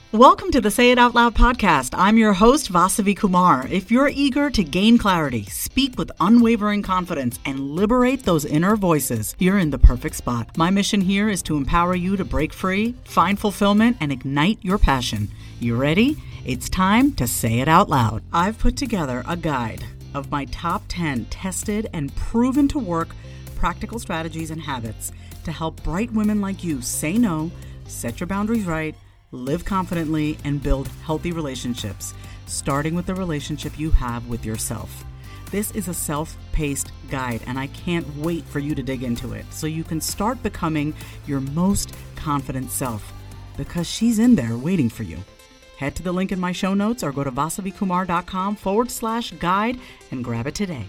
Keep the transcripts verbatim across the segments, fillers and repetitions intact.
Welcome to the Say It Out Loud podcast. I'm your host, Vasavi Kumar. If you're eager to gain clarity, speak with unwavering confidence, and liberate those inner voices, you're in the perfect spot. My mission here is to empower you to break free, find fulfillment, and ignite your passion. You ready? It's time to say it out loud. I've put together a guide of my top ten tested and proven to work practical strategies and habits to help bright women like you say no, set your boundaries right, live confidently, and build healthy relationships, starting with the relationship you have with yourself. This is a self-paced guide, and I can't wait for you to dig into it so you can start becoming your most confident self, because she's in there waiting for you. Head to the link in my show notes or go to vasavikumar.com forward slash guide and grab it today.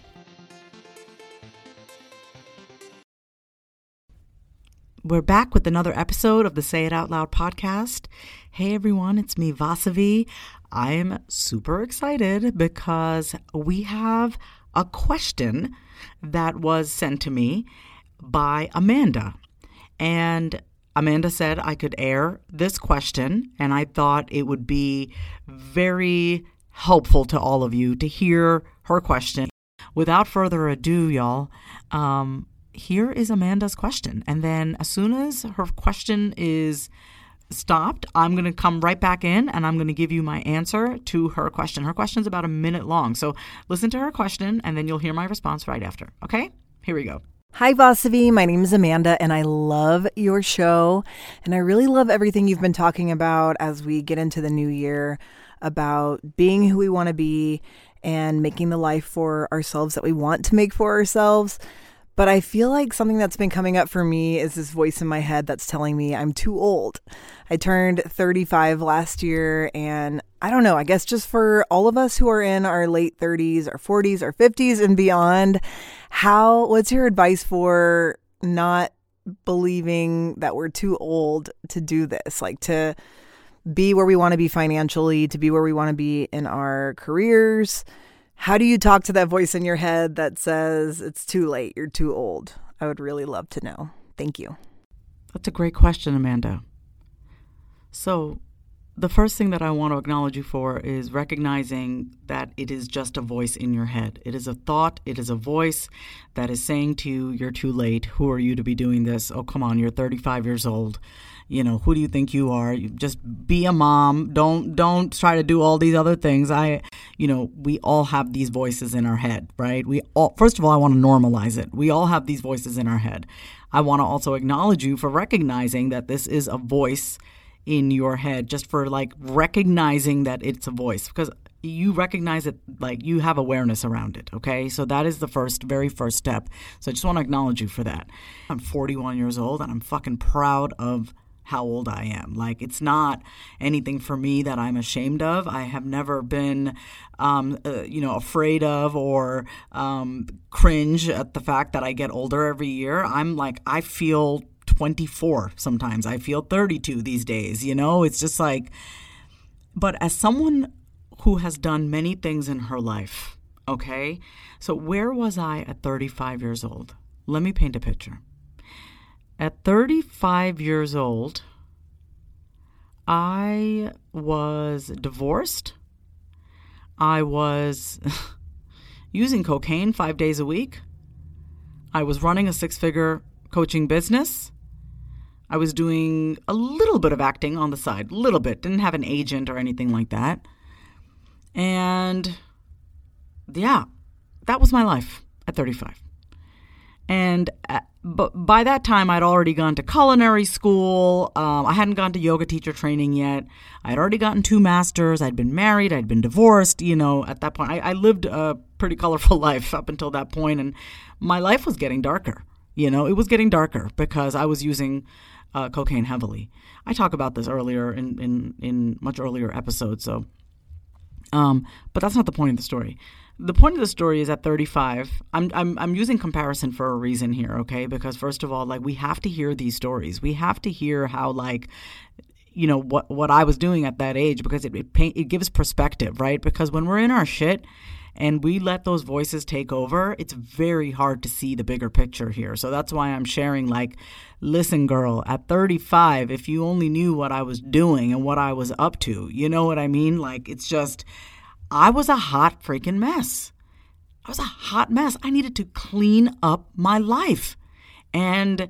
We're back with another episode of the Say It Out Loud podcast. Hey everyone, it's me, Vasavi. I'm super excited because we have a question that was sent to me by Amanda. And Amanda said I could air this question, and I thought it would be very helpful to all of you to hear her question. Without further ado, y'all, um, here is Amanda's question. And then as soon as her question is stopped, I'm going to come right back in and I'm going to give you my answer to her question. Her question's about a minute long. So listen to her question and then you'll hear my response right after. Okay? Here we go. Hi, Vasavi. My name is Amanda, and I love your show. And I really love everything you've been talking about as we get into the new year about being who we want to be and making the life for ourselves that we want to make for ourselves. But I feel like something that's been coming up for me is this voice in my head that's telling me I'm too old. I turned thirty-five last year, and I don't know, I guess just for all of us who are in our late thirties, our forties, our fifties and beyond, how, what's your advice for not believing that we're too old to do this? Like to be where we want to be financially, to be where we want to be in our careers. How do you talk to that voice in your head that says it's too late, you're too old? I would really love to know. Thank you. That's a great question, Amanda. So the first thing that I want to acknowledge you for is recognizing that it is just a voice in your head. It is a thought. It is a voice that is saying to you, you're too late. Who are you to be doing this? Oh, come on, you're thirty-five years old. You know, who do you think you are? You just be a mom. Don't don't try to do all these other things. I, you know, we all have these voices in our head, right? We all, first of all, I want to normalize it. We all have these voices in our head. I want to also acknowledge you for recognizing that this is a voice in your head, just for like recognizing that it's a voice, because you recognize it, like you have awareness around it. Okay. So that is the first, very first step. So I just want to acknowledge you for that. I'm forty-one years old and I'm fucking proud of how old I am. Like, it's not anything for me that I'm ashamed of. I have never been, um, uh, you know, afraid of or um, cringe at the fact that I get older every year. I'm like, I feel twenty-four sometimes. I feel thirty-two these days, you know? It's just like, but as someone who has done many things in her life, okay? So where was I at thirty-five years old? Let me paint a picture. At thirty-five years old, I was divorced. I was using cocaine five days a week. I was running a six-figure coaching business. I was doing a little bit of acting on the side, a little bit. Didn't have an agent or anything like that. And yeah, that was my life at thirty-five. And uh, but by that time, I'd already gone to culinary school. Um, I hadn't gone to yoga teacher training yet. I'd already gotten two masters. I'd been married. I'd been divorced. You know, at that point, I, I lived a pretty colorful life up until that point, and my life was getting darker. You know, it was getting darker because I was using uh, cocaine heavily. I talk about this earlier in, in, in much earlier episodes. So, um, but that's not the point of the story. The point of the story is at thirty-five, I'm I'm I'm using comparison for a reason here, okay? Because first of all, like, we have to hear these stories. We have to hear how, like, you know, what, what I was doing at that age, because it, it, paint, it gives perspective, right? Because when we're in our shit and we let those voices take over, it's very hard to see the bigger picture here. So that's why I'm sharing, like, listen, girl, at thirty-five, if you only knew what I was doing and what I was up to, you know what I mean? Like, it's just, I was a hot freaking mess. I was a hot mess. I needed to clean up my life. And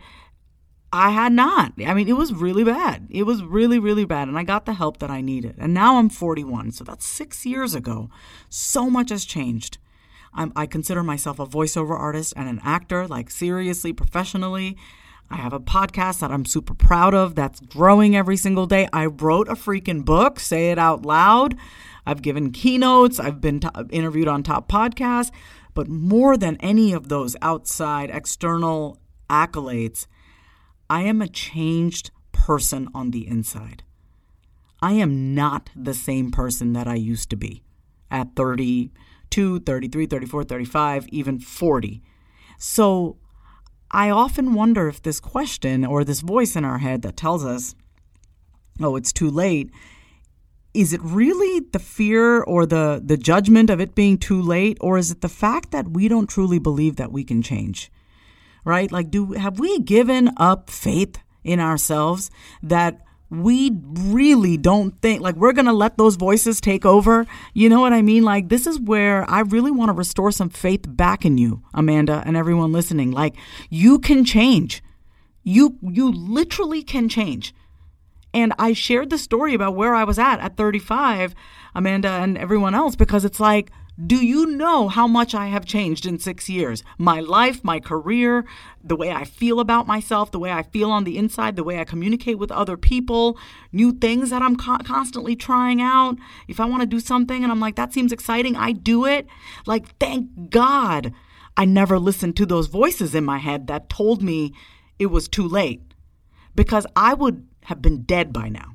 I had not. I mean, it was really bad. It was really, really bad. And I got the help that I needed. And now I'm forty-one. So that's six years ago. So much has changed. I'm, I consider myself a voiceover artist and an actor, like seriously, professionally. I have a podcast that I'm super proud of that's growing every single day. I wrote a freaking book, say it out loud. I've given keynotes. I've been t- interviewed on top podcasts. But more than any of those outside external accolades, I am a changed person on the inside. I am not the same person that I used to be at thirty-two, thirty-three, thirty-four, thirty-five, even forty. So I often wonder if this question or this voice in our head that tells us, oh, it's too late, is it really the fear or the, the judgment of it being too late, or is it the fact that we don't truly believe that we can change? Right? Like, do have we given up faith in ourselves that we really don't think, like, we're going to let those voices take over? You know what I mean? Like, this is where I really want to restore some faith back in you, Amanda, and everyone listening. Like, you can change. You, you literally can change. And I shared the story about where I was at at thirty-five, Amanda, and everyone else, because it's like, do you know how much I have changed in six years? My life, my career, the way I feel about myself, the way I feel on the inside, the way I communicate with other people, new things that I'm co- constantly trying out. If I want to do something and I'm like, that seems exciting, I do it. Like, thank God I never listened to those voices in my head that told me it was too late, because I would have been dead by now.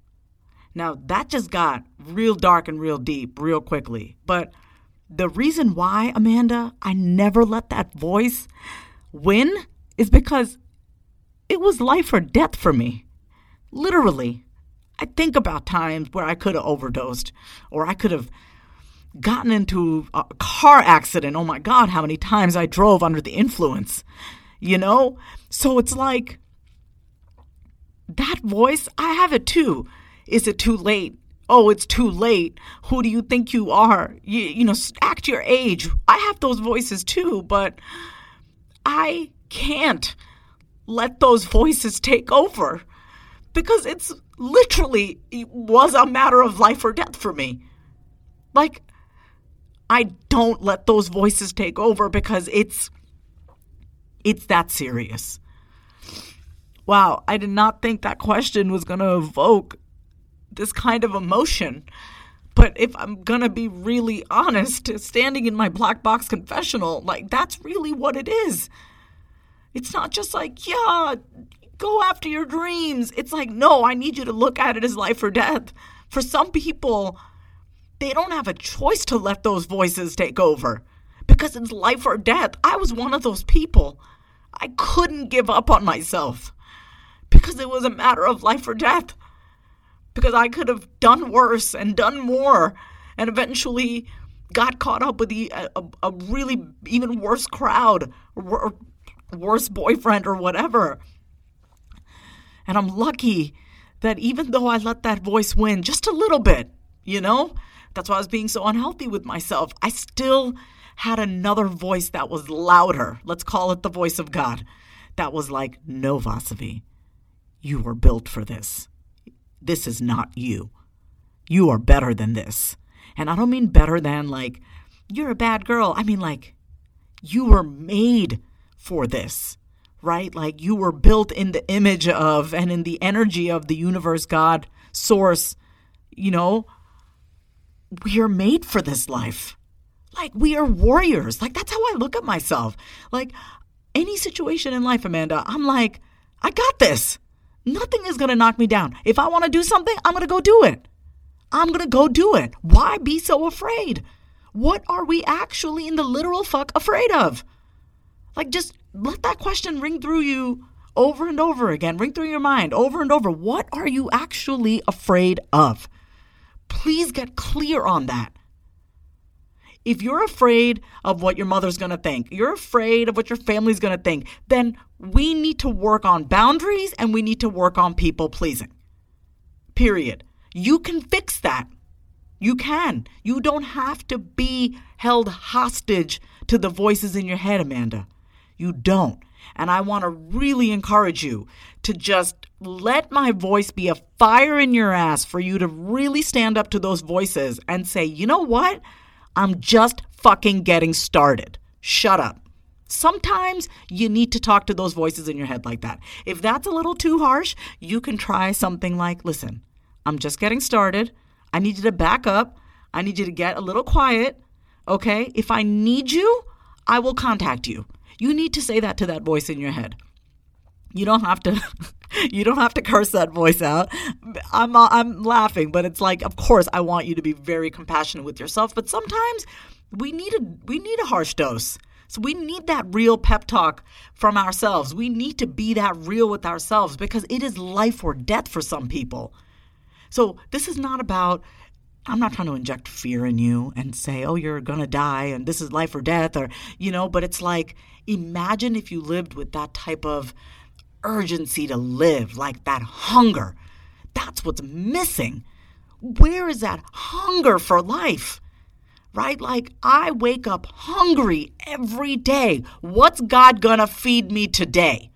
Now, that just got real dark and real deep real quickly. But the reason why, Amanda, I never let that voice win is because it was life or death for me. Literally. I think about times where I could have overdosed, or I could have gotten into a car accident. Oh my God, how many times I drove under the influence, you know? So it's like, that voice, I have it too. Is it too late? Oh, it's too late. Who do you think you are? You, you know, act your age. I have those voices too, but I can't let those voices take over, because it's literally, it was a matter of life or death for me. Like, I don't let those voices take over because it's, it's that serious. Wow, I did not think that question was going to evoke this kind of emotion. But if I'm going to be really honest, standing in my black box confessional, like, that's really what it is. It's not just like, yeah, go after your dreams. It's like, no, I need you to look at it as life or death. For some people, they don't have a choice to let those voices take over because it's life or death. I was one of those people. I couldn't give up on myself because it was a matter of life or death. Because I could have done worse and done more and eventually got caught up with the, a, a really even worse crowd, or worse boyfriend or whatever. And I'm lucky that even though I let that voice win just a little bit, you know, that's why I was being so unhealthy with myself, I still had another voice that was louder. Let's call it the voice of God. That was like, no, Vasavi, you were built for this. This is not you. You are better than this. And I don't mean better than like, you're a bad girl. I mean like, you were made for this, right? Like, you were built in the image of and in the energy of the universe, God, source. You know, we are made for this life. Like, we are warriors. Like, that's how I look at myself. Like, any situation in life, Amanda, I'm like, I got this. Nothing is going to knock me down. If I want to do something, I'm going to go do it. I'm going to go do it. Why be so afraid? What are we actually in the literal fuck afraid of? Like, just let that question ring through you over and over again. Ring through your mind over and over. What are you actually afraid of? Please get clear on that. If you're afraid of what your mother's going to think, you're afraid of what your family's going to think, then we need to work on boundaries and we need to work on people pleasing. Period. You can fix that. You can. You don't have to be held hostage to the voices in your head, Amanda. You don't. And I want to really encourage you to just let my voice be a fire in your ass for you to really stand up to those voices and say, you know what? I'm just fucking getting started. Shut up. Sometimes you need to talk to those voices in your head like that. If that's a little too harsh, you can try something like, listen, I'm just getting started. I need you to back up. I need you to get a little quiet. Okay? If I need you, I will contact you. You need to say that to that voice in your head. You don't have to you don't have to curse that voice out. I'm I'm laughing, but it's like, of course, I want you to be very compassionate with yourself, but sometimes we need a we need a harsh dose. So we need that real pep talk from ourselves. We need to be that real with ourselves because it is life or death for some people. So this is not about, I'm not trying to inject fear in you and say, oh, you're going to die and this is life or death, or, you know, but it's like, imagine if you lived with that type of urgency to live, like that hunger. That's what's missing. Where is that hunger for life? Right? Like, I wake up hungry every day. What's God gonna feed me today?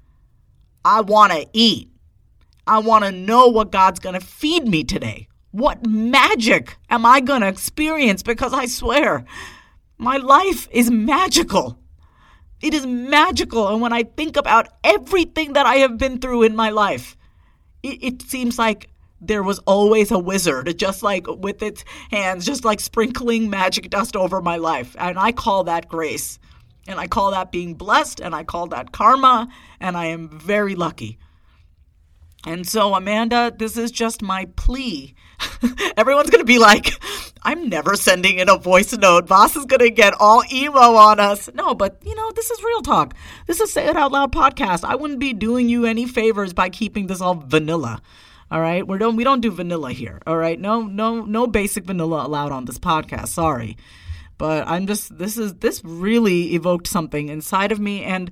I want to eat. I want to know what God's gonna feed me today. What magic am I gonna experience? Because I swear, my life is magical. It is magical. And when I think about everything that I have been through in my life, it, it seems like there was always a wizard, just like with its hands, just like sprinkling magic dust over my life. And I call that grace. And I call that being blessed. And I call that karma. And I am very lucky. And so, Amanda, this is just my plea. Everyone's going to be like, I'm never sending in a voice note. Voss is going to get all emo on us. No, but, you know, this is real talk. This is Say It Out Loud podcast. I wouldn't be doing you any favors by keeping this all vanilla. All right? We don't, we don't do vanilla here. All right? No, no, no basic vanilla allowed on this podcast. Sorry. But I'm just, this is, this really evoked something inside of me. And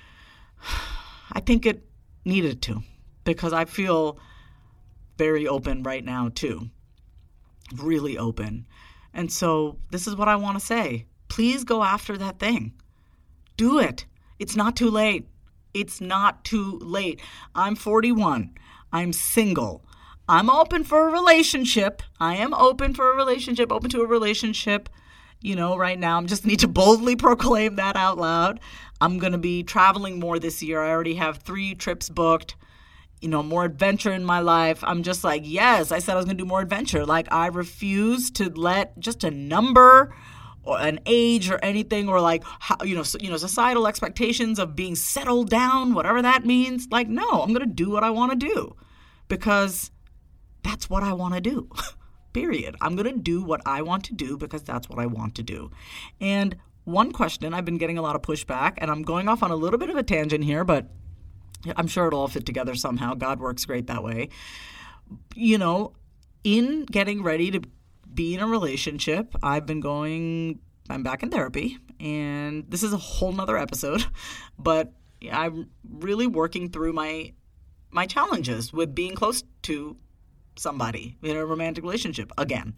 I think it needed to. Because I feel very open right now, too. Really open. And so this is what I want to say. Please go after that thing. Do it. It's not too late. It's not too late. I'm forty-one. I'm single. I'm open for a relationship. I am open for a relationship, open to a relationship. You know, right now, I just need to boldly proclaim that out loud. I'm going to be traveling more this year. I already have three trips booked. You know, more adventure in my life. I'm just like, yes, I said I was going to do more adventure. Like, I refuse to let just a number or an age or anything, or like, how, you know, so, you know, societal expectations of being settled down, whatever that means. Like, no, I'm going to do what I want to do because that's what I want to do. Period. I'm going to do what I want to do because that's what I want to do. And one question, I've been getting a lot of pushback, and I'm going off on a little bit of a tangent here, but I'm sure it'll all fit together somehow. God works great that way. You know, in getting ready to be in a relationship, I've been going, I'm back in therapy, and this is a whole nother episode, but I'm really working through my my challenges with being close to somebody in a romantic relationship again.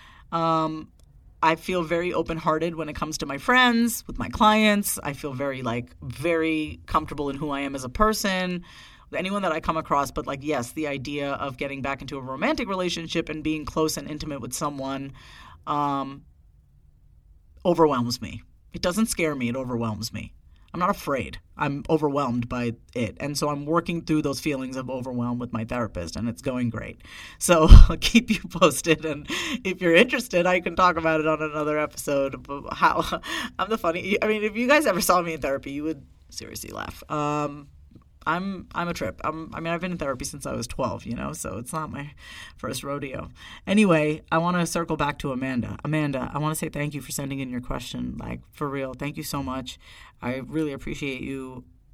Um, I feel very open-hearted when it comes to my friends, with my clients. I feel very, like, very comfortable in who I am as a person, with anyone that I come across. But, like, yes, the idea of getting back into a romantic relationship and being close and intimate with someone um, overwhelms me. It doesn't scare me. It overwhelms me. I'm not afraid. I'm overwhelmed by it. And so I'm working through those feelings of overwhelm with my therapist, and it's going great. So I'll keep you posted. And if you're interested, I can talk about it on another episode. Of how I'm the funny. I mean, if you guys ever saw me in therapy, you would seriously laugh. Um, I'm I'm a trip. I'm, I mean, I've been in therapy since I was twelve, you know, so it's not my first rodeo. Anyway, I want to circle back to Amanda. Amanda, I want to say thank you for sending in your question. Like, for real, thank you so much. I really appreciate you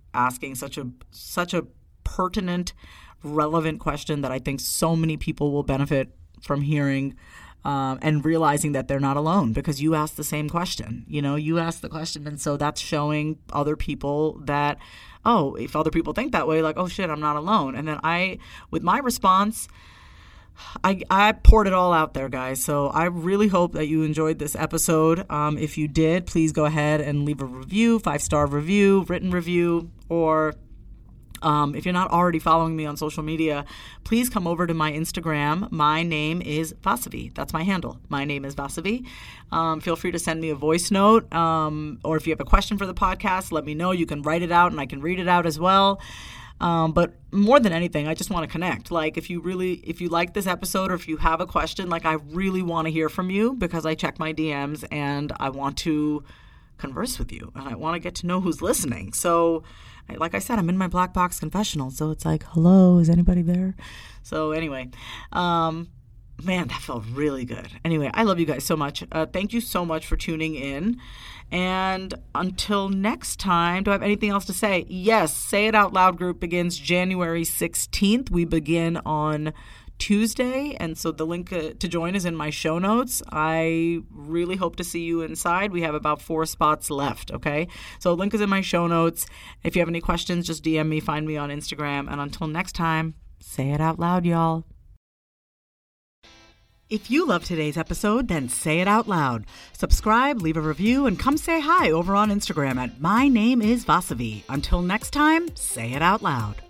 asking such a such a pertinent, relevant question that I think so many people will benefit from hearing um, and realizing that they're not alone because you asked the same question. You know, you asked the question, and so that's showing other people that, oh, if other people think that way, like, oh shit, I'm not alone. And then I, with my response, I, I poured it all out there, guys. So I really hope that you enjoyed this episode. Um, if you did, please go ahead and leave a review, five-star review, written review, or um, if you're not already following me on social media, please come over to my Instagram. My name is Vasavi. That's my handle. My name is Vasavi. Um, feel free to send me a voice note, um, or if you have a question for the podcast, let me know. You can write it out and I can read it out as well. Um, but more than anything, I just want to connect. Like if you really, if you like this episode or if you have a question, like I really want to hear from you because I check my D Ms and I want to converse with you and I want to get to know who's listening. So like I said, I'm in my black box confessional. So it's like, hello, is anybody there? So anyway, um, man, that felt really good. Anyway, I love you guys so much. Uh, thank you so much for tuning in. And until next time, do I have anything else to say? Yes, Say It Out Loud group begins January sixteenth. We begin on Tuesday, and so the link uh, to join is in my show notes. I really hope to see you inside. We have about four spots left, okay? So link is in my show notes. If you have any questions, just D M me, find me on Instagram. And until next time, say it out loud, y'all. If you love today's episode, then say it out loud. Subscribe, leave a review, and come say hi over on Instagram at My Name is Vasavi. Until next time, say it out loud.